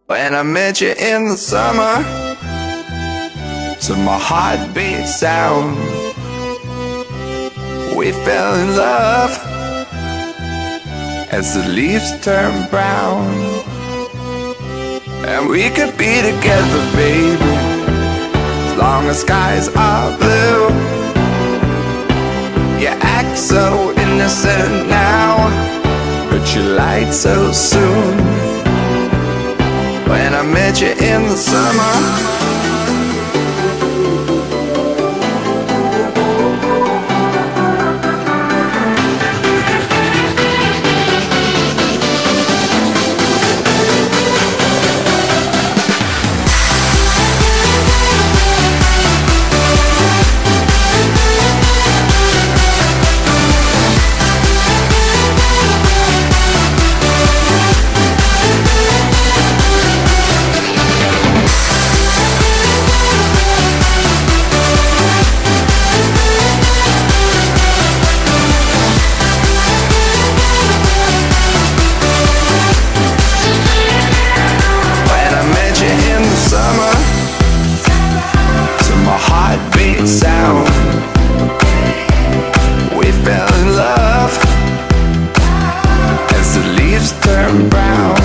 When I met you in the summer, to my heartbeat sound, we fell in love as the leaves turn brown. And we could be together, baby, as long as skies are blue. You act so innocent now, but you lied so soon. When I met you in the summer, heartbeat sound, we fell in love as the leaves turn brown.